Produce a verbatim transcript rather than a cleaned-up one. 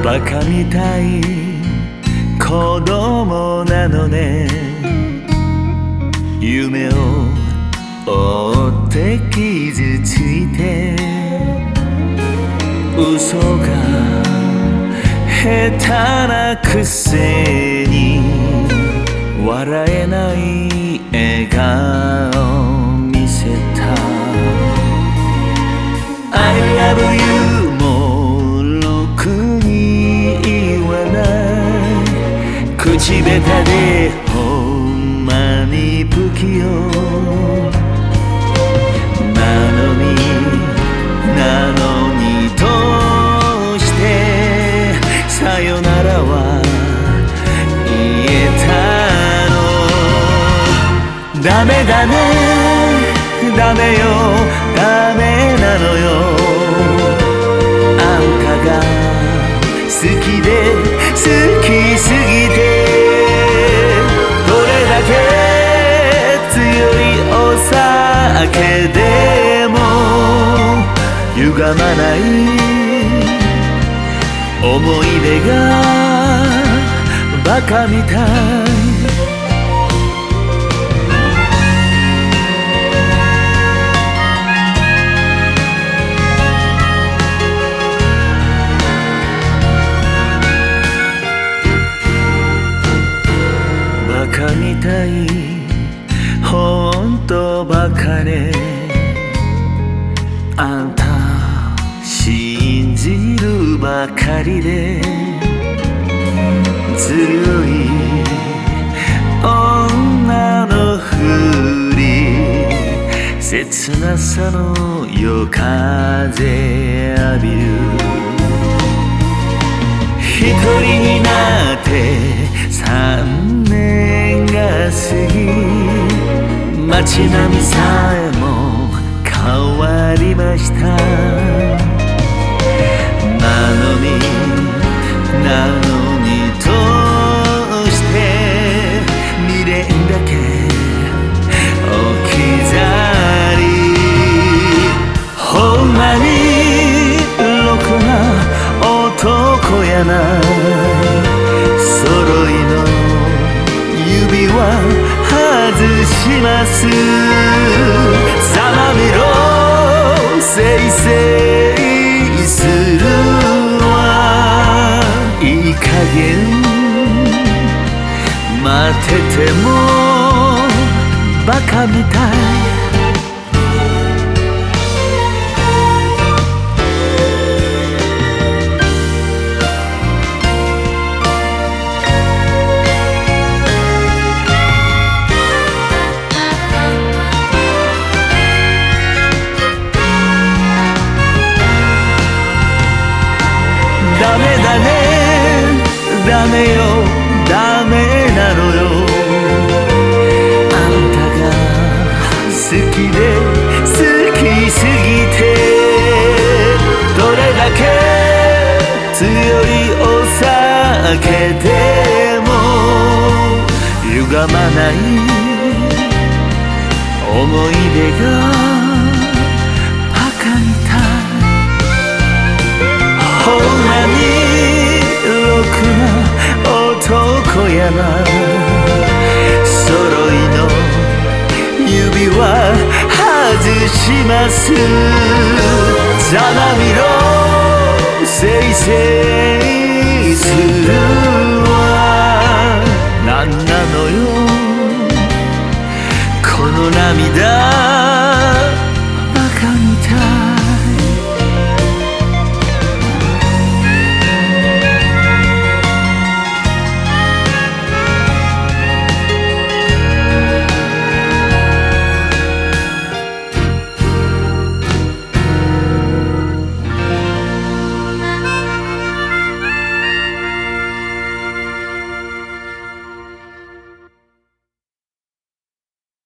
バカみたい子供なのね。夢を追って傷ついて嘘が下手なくせに笑えない笑顔見せた。 I love you もろくに言わない口下手でほんまに不器用なのになのにどうしてさよならは言えたの。ダメだねダメよダメなのよ。あんたが好きで好きすぎてどれだけ強いお酒でも歪まない思い出がバカみたい。バカみたいほんとバカね。あんた信じるばかりでずるい女のふり切なさの夜風浴びる。一人になって三年が過ぎ街並みさえも変わりました。なのになのにどうして未練だけ置き去り。ほんまにろくな男やな。揃いの指輪外します。ざまみろせいせいするわ。いい加減待っててもバカみたい。ダメだねダメよダメなのよ。あんたが好きで好きすぎてどれだけ強いお酒でも歪まない思い出がバカみたい。ほんまにろくな男やな。揃いの指輪外します。ざまみろせいせいするわ。なんなのよこの涙バカみたい。